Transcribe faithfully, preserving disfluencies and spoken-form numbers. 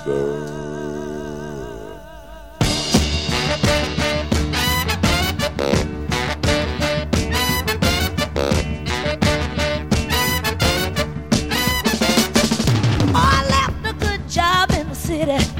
Oh, I left a good job in the city.